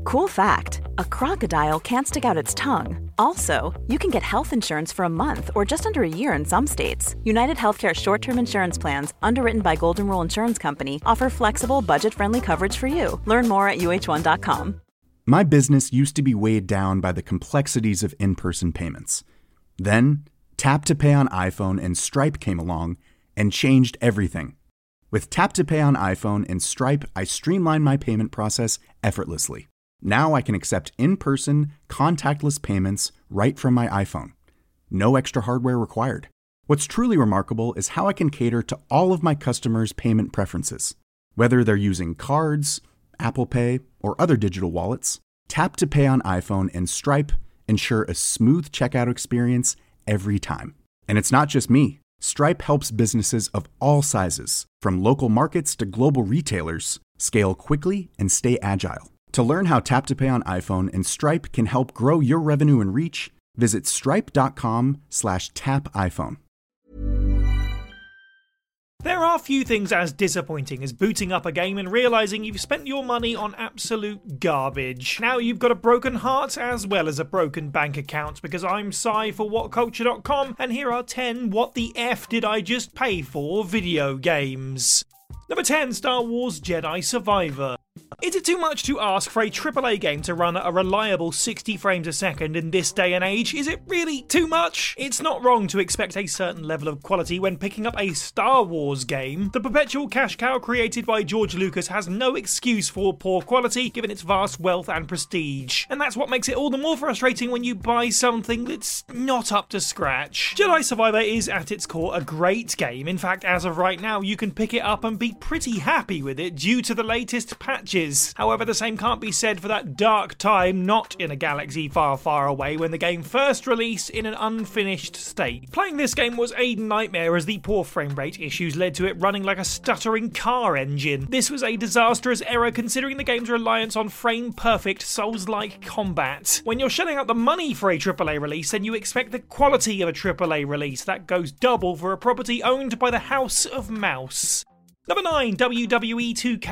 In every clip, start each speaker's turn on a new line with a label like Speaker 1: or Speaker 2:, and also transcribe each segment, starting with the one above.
Speaker 1: Cool fact, a crocodile can't stick out its tongue. Also, you can get health insurance for a month or just under a year in some states. United Healthcare short-term insurance plans, underwritten by Golden Rule Insurance Company, offer flexible, budget-friendly coverage for you. Learn more at uh1.com.
Speaker 2: My business used to be weighed down by the complexities of in-person payments. Then, Tap to Pay on iPhone and Stripe came along and changed everything. With Tap to Pay on iPhone and Stripe, I streamlined my payment process effortlessly. Now I can accept in-person, contactless payments right from my iPhone. No extra hardware required. What's truly remarkable is how I can cater to all of my customers' payment preferences. Whether they're using cards, Apple Pay, or other digital wallets, Tap to Pay on iPhone and Stripe ensure a smooth checkout experience every time. And it's not just me. Stripe helps businesses of all sizes, from local markets to global retailers, scale quickly and stay agile. To learn how Tap to Pay on iPhone and Stripe can help grow your revenue and reach, visit stripe.com/tapiphone.
Speaker 3: There are few things as disappointing as booting up a game and realising you've spent your money on absolute garbage. Now you've got a broken heart as well as a broken bank account, because I'm Si for WhatCulture.com, and here are 10 what the F did I just pay for video games. Number 10, Star Wars Jedi Survivor. Is it too much to ask for a AAA game to run at a reliable 60 frames a second in this day and age? Is it really too much? It's not wrong to expect a certain level of quality when picking up a Star Wars game. The perpetual cash cow created by George Lucas has no excuse for poor quality given its vast wealth and prestige. And that's what makes it all the more frustrating when you buy something that's not up to scratch. Jedi Survivor is at its core a great game. In fact, as of right now, you can pick it up and be pretty happy with it due to the latest patches. However, the same can't be said for that dark time not in a galaxy far, far away when the game first released in an unfinished state. Playing this game was a nightmare as the poor frame rate issues led to it running like a stuttering car engine. This was a disastrous error considering the game's reliance on frame-perfect Souls-like combat. When you're shelling out the money for a AAA release, then you expect the quality of a AAA release. That goes double for a property owned by the House of Mouse. Number 9, WWE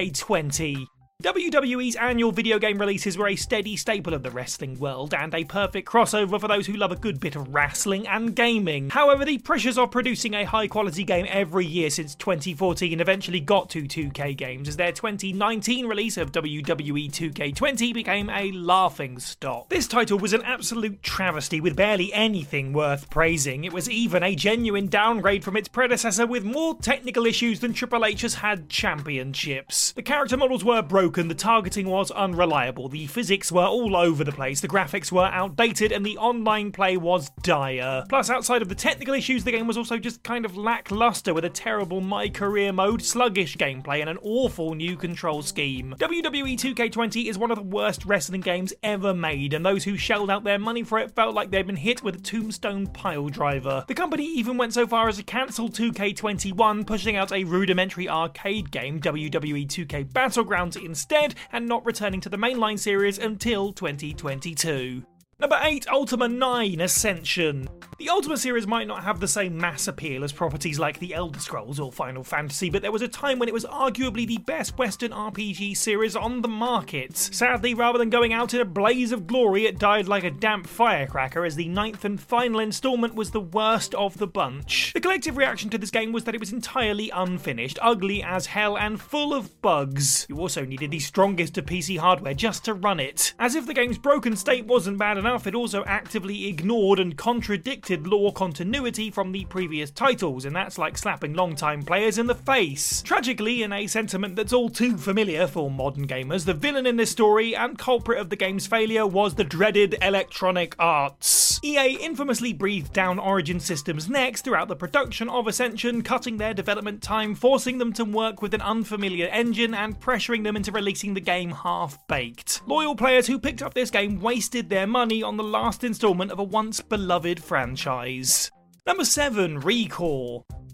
Speaker 3: 2K20. WWE's annual video game releases were a steady staple of the wrestling world, and a perfect crossover for those who love a good bit of wrestling and gaming. However, the pressures of producing a high-quality game every year since 2014 eventually got to 2K Games, as their 2019 release of WWE 2K20 became a laughingstock. This title was an absolute travesty with barely anything worth praising. It was even a genuine downgrade from its predecessor with more technical issues than Triple H has had championships. The character models were broken, the targeting was unreliable, the physics were all over the place, the graphics were outdated, and the online play was dire. Plus, outside of the technical issues, the game was also just kind of lackluster with a terrible My Career mode, sluggish gameplay, and an awful new control scheme. WWE 2K20 is one of the worst wrestling games ever made, and those who shelled out their money for it felt like they'd been hit with a tombstone pile driver. The company even went so far as to cancel 2K21, pushing out a rudimentary arcade game, WWE 2K Battlegrounds, instead, and not returning to the mainline series until 2022. Number 8, Ultima 9 Ascension. The Ultima series might not have the same mass appeal as properties like The Elder Scrolls or Final Fantasy, but there was a time when it was arguably the best Western RPG series on the market. Sadly, rather than going out in a blaze of glory, it died like a damp firecracker as the 9th and final installment was the worst of the bunch. The collective reaction to this game was that it was entirely unfinished, ugly as hell, and full of bugs. You also needed the strongest of PC hardware just to run it. As if the game's broken state wasn't bad enough, it also actively ignored and contradicted lore continuity from the previous titles, and that's like slapping long-time players in the face. Tragically, in a sentiment that's all too familiar for modern gamers, the villain in this story and culprit of the game's failure was the dreaded Electronic Arts. EA infamously breathed down Origin Systems' necks throughout the production of Ascension, cutting their development time, forcing them to work with an unfamiliar engine, and pressuring them into releasing the game half-baked. Loyal players who picked up this game wasted their money on the last installment of a once beloved franchise. Number 7, ReCore.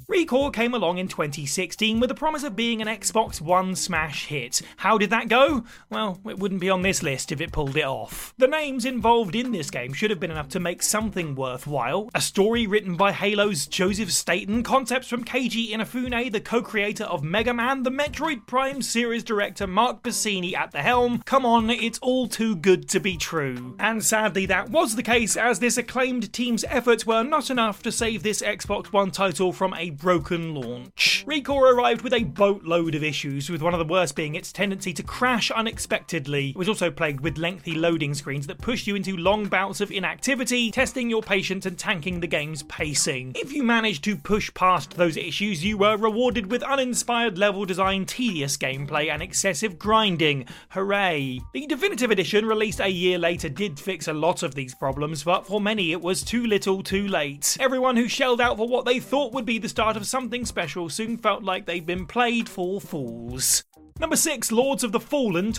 Speaker 3: ReCore came along in 2016 with the promise of being an Xbox One smash hit. How did that go? Well, it wouldn't be on this list if it pulled it off. The names involved in this game should have been enough to make something worthwhile. A story written by Halo's Joseph Staten, concepts from Keiji Inafune, the co-creator of Mega Man, the Metroid Prime series director Mark Bassini at the helm. Come on, it's all too good to be true. And sadly that was the case, as this acclaimed team's efforts were not enough to save this Xbox One title from a broken launch. ReCore arrived with a boatload of issues, with one of the worst being its tendency to crash unexpectedly. It was also plagued with lengthy loading screens that pushed you into long bouts of inactivity, testing your patience and tanking the game's pacing. If you managed to push past those issues, you were rewarded with uninspired level design, tedious gameplay and excessive grinding. Hooray! The Definitive Edition, released a year later, did fix a lot of these problems, but for many it was too little too late. Everyone who shelled out for what they thought would be the start of something special soon felt like they'd been played for fools. Number 6, Lords of the Fallen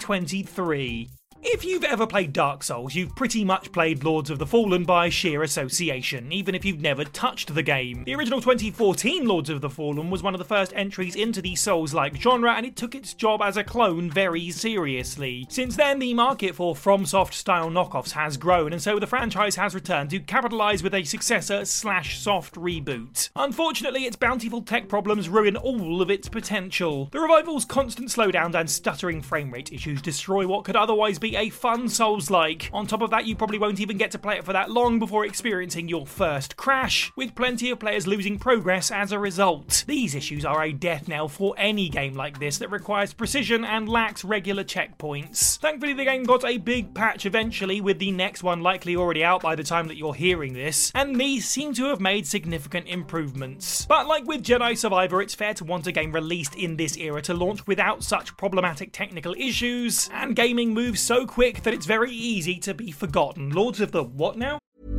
Speaker 3: 2023. If you've ever played Dark Souls, you've pretty much played Lords of the Fallen by sheer association, even if you've never touched the game. The original 2014 Lords of the Fallen was one of the first entries into the Souls-like genre, and it took its job as a clone very seriously. Since then, the market for FromSoft-style knockoffs has grown, and so the franchise has returned to capitalise with a successor/soft reboot. Unfortunately, its bountiful tech problems ruin all of its potential. The revival's constant slowdowns and stuttering frame rate issues destroy what could otherwise be a fun Souls-like. On top of that, you probably won't even get to play it for that long before experiencing your first crash, with plenty of players losing progress as a result. These issues are a death knell for any game like this that requires precision and lacks regular checkpoints. Thankfully, the game got a big patch eventually, with the next one likely already out by the time that you're hearing this, and these seem to have made significant improvements. But like with Jedi Survivor, it's fair to want a game released in this era to launch without such problematic technical issues, and gaming moves so quick that it's very easy to be forgotten. Lords of the what now?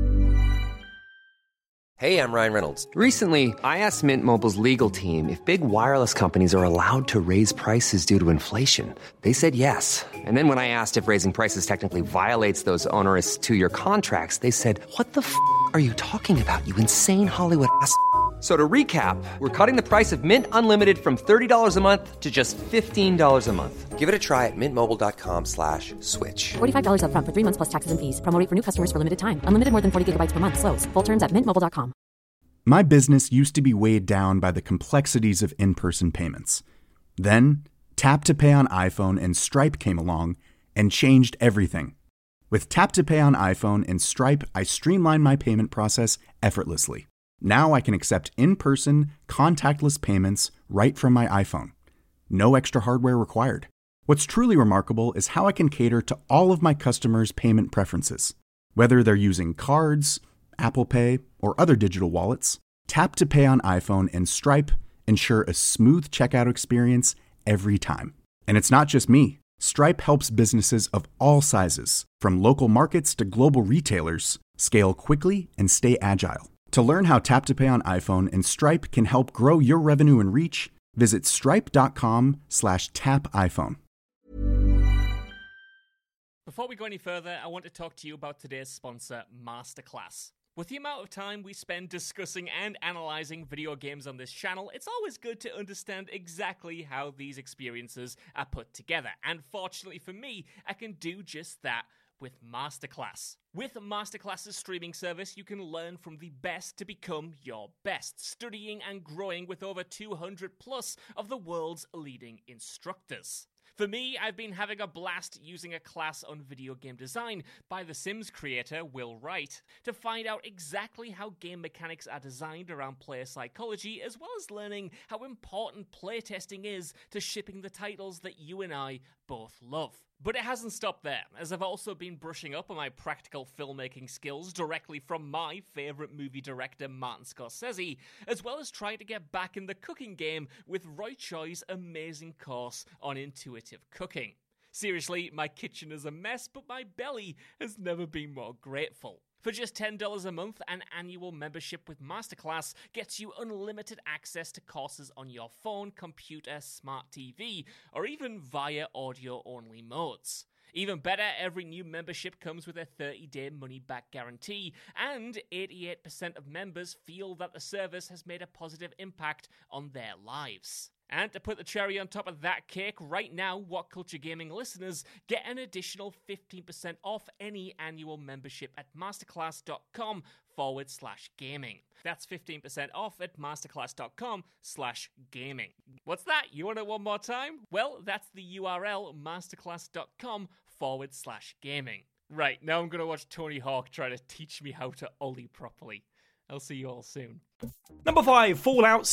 Speaker 4: Hey, I'm Ryan Reynolds. Recently, I asked Mint Mobile's legal team if big wireless companies are allowed to raise prices due to inflation. They said yes. And then when I asked if raising prices technically violates those onerous 2-year contracts, they said, "What the f*** are you talking about, you insane Hollywood ass?" So to recap, we're cutting the price of Mint Unlimited from $30 a month to just $15 a month. Give it a try at mintmobile.com/switch.
Speaker 5: $45 up front for 3 months plus taxes and fees. Promo rate for new customers for limited time. Unlimited more than 40 gigabytes per month. Slows full terms at mintmobile.com.
Speaker 2: My business used to be weighed down by the complexities of in-person payments. Then, Tap to Pay on iPhone and Stripe came along and changed everything. With Tap to Pay on iPhone and Stripe, I streamlined my payment process effortlessly. Now I can accept in-person, contactless payments right from my iPhone. No extra hardware required. What's truly remarkable is how I can cater to all of my customers' payment preferences. Whether they're using cards, Apple Pay, or other digital wallets, Tap to Pay on iPhone and Stripe ensure a smooth checkout experience every time. And it's not just me. Stripe helps businesses of all sizes, from local markets to global retailers, scale quickly and stay agile. To learn how Tap to Pay on iPhone and Stripe can help grow your revenue and reach, visit stripe.com/tapiphone.
Speaker 6: Before we go any further, I want to talk to you about today's sponsor, Masterclass. With the amount of time we spend discussing and analysing video games on this channel, it's always good to understand exactly how these experiences are put together. And fortunately for me, I can do just that with Masterclass. With Masterclass's streaming service, you can learn from the best to become your best, studying and growing with over 200 plus of the world's leading instructors. For me, I've been having a blast using a class on video game design by The Sims creator Will Wright to find out exactly how game mechanics are designed around player psychology, as well as learning how important playtesting is to shipping the titles that you and I both love. But it hasn't stopped there, as I've also been brushing up on my practical filmmaking skills directly from my favourite movie director Martin Scorsese, as well as trying to get back in the cooking game with Roy Choi's amazing course on intuitive cooking. Seriously, my kitchen is a mess, but my belly has never been more grateful. For just $10 a month, an annual membership with Masterclass gets you unlimited access to courses on your phone, computer, smart TV, or even via audio-only modes. Even better, every new membership comes with a 30-day money-back guarantee, and 88% of members feel that the service has made a positive impact on their lives. And to put the cherry on top of that cake, right now, What Culture Gaming listeners get an additional 15% off any annual membership at masterclass.com/gaming. That's 15% off at masterclass.com/gaming. What's that? You want it one more time? Well, that's the URL, masterclass.com/gaming. Right, now I'm going to watch Tony Hawk try to teach me how to ollie properly. I'll see you all soon.
Speaker 3: Number 5, Fallout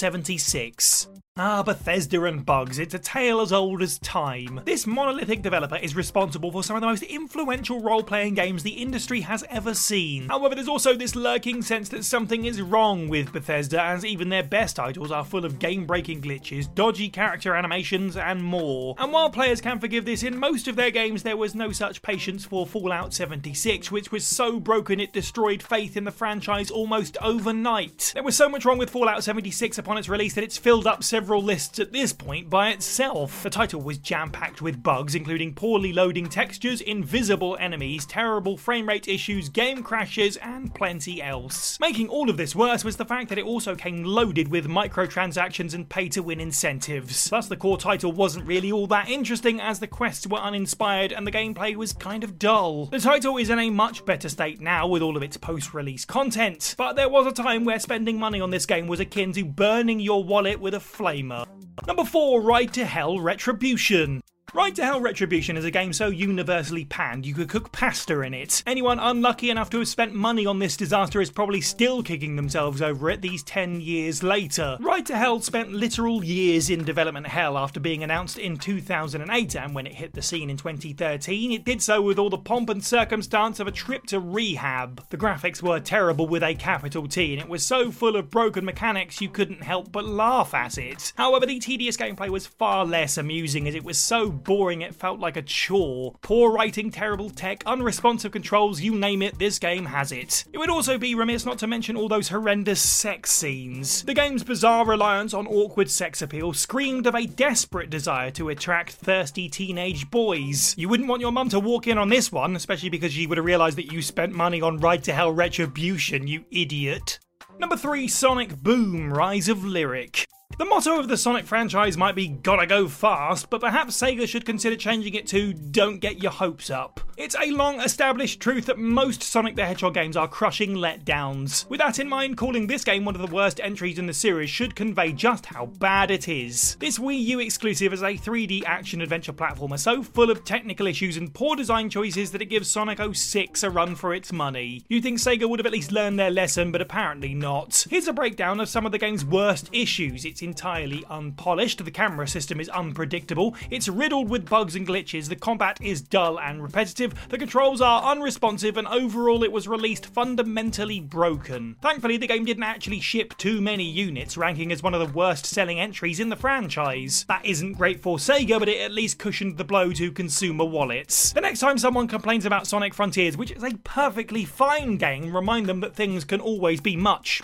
Speaker 3: 76. Bethesda and bugs. It's a tale as old as time. This monolithic developer is responsible for some of the most influential role-playing games the industry has ever seen. However, there's also this lurking sense that something is wrong with Bethesda, as even their best titles are full of game-breaking glitches, dodgy character animations, and more. And while players can forgive this, in most of their games there was no such patience for Fallout 76, which was so broken it destroyed faith in the franchise almost overnight. There was so much wrong with Fallout 76 upon its release that it's filled up several lists at this point by itself. The title was jam-packed with bugs, including poorly loading textures, invisible enemies, terrible frame rate issues, game crashes, and plenty else. Making all of this worse was the fact that it also came loaded with microtransactions and pay-to-win incentives. Plus, the core title wasn't really all that interesting, as the quests were uninspired and the gameplay was kind of dull. The title is in a much better state now with all of its post-release content, but there was a time where spending money on this game was akin to burning your wallet with a flamer. Number 4, Ride to Hell Retribution. Ride to Hell Retribution is a game so universally panned you could cook pasta in it. Anyone unlucky enough to have spent money on this disaster is probably still kicking themselves over it these 10 years later. Ride to Hell spent literal years in development hell after being announced in 2008, and when it hit the scene in 2013, it did so with all the pomp and circumstance of a trip to rehab. The graphics were terrible with a capital T, and it was so full of broken mechanics you couldn't help but laugh at it. However, the tedious gameplay was far less amusing, as it was so boring it felt like a chore. Poor writing, terrible tech, unresponsive controls, you name it, this game has it. It would also be remiss not to mention all those horrendous sex scenes. The game's bizarre reliance on awkward sex appeal screamed of a desperate desire to attract thirsty teenage boys. You wouldn't want your mum to walk in on this one, especially because she would have realised that you spent money on Ride to Hell Retribution, you idiot. Number 3, Sonic Boom, Rise of Lyric. The motto of the Sonic franchise might be "gotta go fast," but perhaps Sega should consider changing it to "don't get your hopes up." It's a long-established truth that most Sonic the Hedgehog games are crushing letdowns. With that in mind, calling this game one of the worst entries in the series should convey just how bad it is. This Wii U exclusive is a 3D action-adventure platformer so full of technical issues and poor design choices that it gives Sonic 06 a run for its money. You'd think Sega would have at least learned their lesson, but apparently not. Here's a breakdown of some of the game's worst issues. It's entirely unpolished, the camera system is unpredictable, it's riddled with bugs and glitches, the combat is dull and repetitive, the controls are unresponsive, and overall it was released fundamentally broken. Thankfully, the game didn't actually ship too many units, ranking as one of the worst selling entries in the franchise. That isn't great for Sega, but it at least cushioned the blow to consumer wallets. The next time someone complains about Sonic Frontiers, which is a perfectly fine game, remind them that things can always be much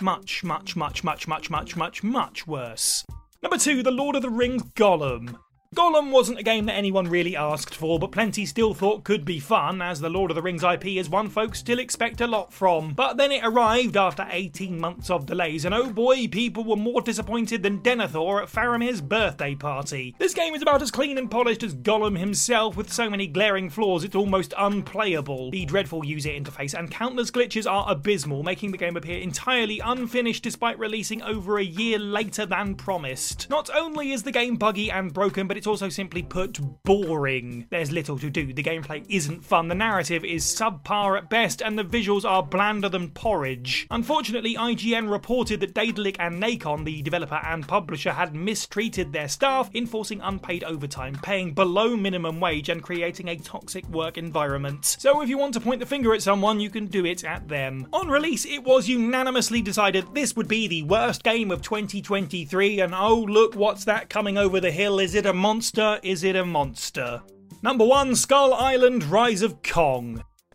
Speaker 3: worse. Number 2, The Lord of the Rings Gollum. Gollum wasn't a game that anyone really asked for, but plenty still thought could be fun, as the Lord of the Rings IP is one folks still expect a lot from. But then it arrived after 18 months of delays, and oh boy, people were more disappointed than Denethor at Faramir's birthday party. This game is about as clean and polished as Gollum himself, with so many glaring flaws it's almost unplayable. The dreadful user interface and countless glitches are abysmal, making the game appear entirely unfinished despite releasing over a year later than promised. Not only is the game buggy and broken, but it's also simply put boring. There's little to do, the gameplay isn't fun, the narrative is subpar at best, and the visuals are blander than porridge. Unfortunately, IGN reported that Daedalic and Nacon, the developer and publisher, had mistreated their staff, enforcing unpaid overtime, paying below minimum wage, and creating a toxic work environment. So if you want to point the finger at someone, you can do it at them. On release, it was unanimously decided this would be the worst game of 2023, and oh look, what's that coming over the hill? Is it a monster? Is it a monster? Number 1, Skull Island, Rise of Kong.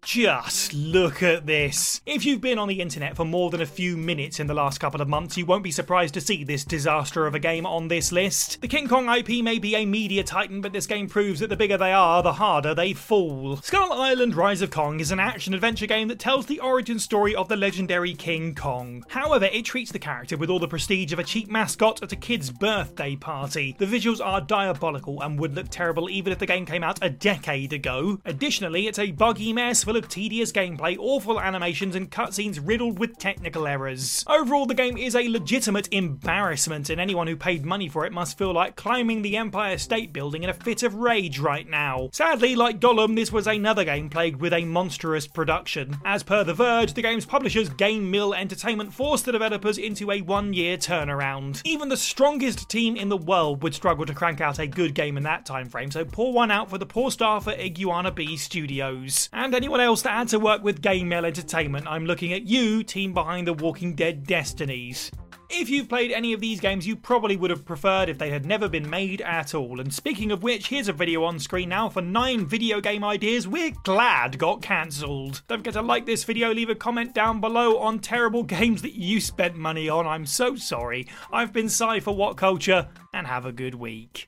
Speaker 3: Just look at this. If you've been on the internet for more than a few minutes in the last couple of months, you won't be surprised to see this disaster of a game on this list. The King Kong IP may be a media titan, but this game proves that the bigger they are, the harder they fall. Skull Island Rise of Kong is an action-adventure game that tells the origin story of the legendary King Kong. However, it treats the character with all the prestige of a cheap mascot at a kid's birthday party. The visuals are diabolical and would look terrible even if the game came out a decade ago. Additionally, it's a buggy mess full of tedious gameplay, awful animations, and cutscenes riddled with technical errors. Overall, the game is a legitimate embarrassment, and anyone who paid money for it must feel like climbing the Empire State Building in a fit of rage right now. Sadly, like Gollum, this was another game plagued with a monstrous production. As per The Verge, the game's publishers, Game Mill Entertainment, forced the developers into a one-year turnaround. Even the strongest team in the world would struggle to crank out a good game in that time frame, so pour one out for the poor staff at Iguana Bee Studios. And anyone else that had to work with Game Mill Entertainment, I'm looking at you, team behind the Walking Dead Destinies. If you've played any of these games, you probably would have preferred if they had never been made at all. And speaking of which, here's a video on screen now for 9 video game ideas we're glad got cancelled. Don't forget to like this video, leave a comment down below on terrible games that you spent money on. I'm so sorry. I've been Cy for What Culture, and have a good week.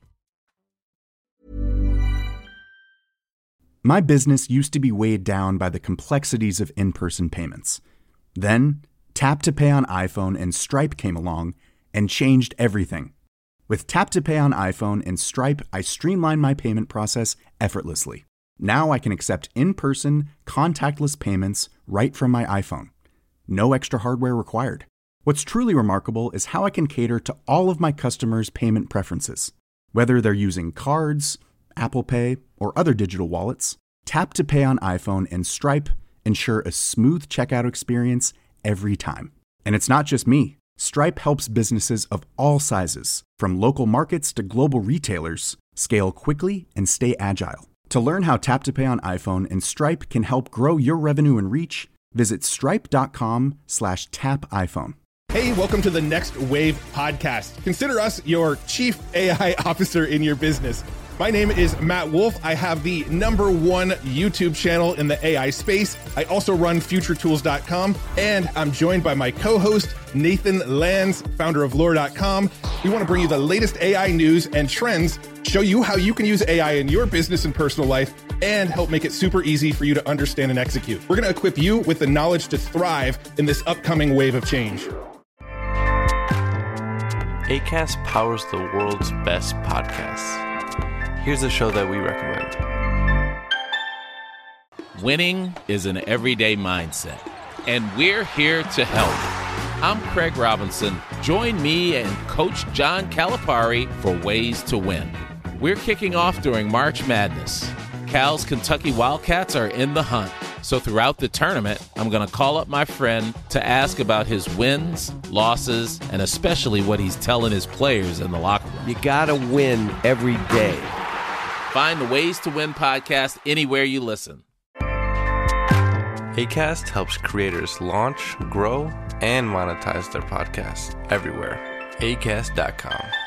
Speaker 2: My business used to be weighed down by the complexities of in-person payments. Then, Tap to Pay on iPhone and Stripe came along and changed everything. With Tap to Pay on iPhone and Stripe, I streamlined my payment process effortlessly. Now I can accept in-person, contactless payments right from my iPhone. No extra hardware required. What's truly remarkable is how I can cater to all of my customers' payment preferences. Whether they're using cards, Apple Pay, or other digital wallets, Tap to Pay on iPhone and Stripe ensure a smooth checkout experience every time. And it's not just me. Stripe helps businesses of all sizes, from local markets to global retailers, scale quickly and stay agile. To learn how Tap to Pay on iPhone and Stripe can help grow your revenue and reach, visit stripe.com/tapiphone.
Speaker 7: Hey, welcome to the Next Wave podcast. Consider us your chief AI officer in your business. My name is Matt Wolf. I have the #1 YouTube channel in the AI space. I also run futuretools.com, and I'm joined by my co-host, Nathan Lands, founder of lore.com. We want to bring you the latest AI news and trends, show you how you can use AI in your business and personal life, and help make it super easy for you to understand and execute. We're going to equip you with the knowledge to thrive in this upcoming wave of change.
Speaker 8: Acast powers the world's best podcasts. Here's a show that we recommend.
Speaker 9: Winning is an everyday mindset, and we're here to help. I'm Craig Robinson. Join me and Coach John Calipari for Ways to Win. We're kicking off during March Madness. Cal's Kentucky Wildcats are in the hunt. So throughout the tournament, I'm going to call up my friend to ask about his wins, losses, and especially what he's telling his players in the locker room.
Speaker 10: You got to win every day.
Speaker 9: Find the Ways to Win podcast anywhere you listen.
Speaker 8: Acast helps creators launch, grow, and monetize their podcasts everywhere. Acast.com.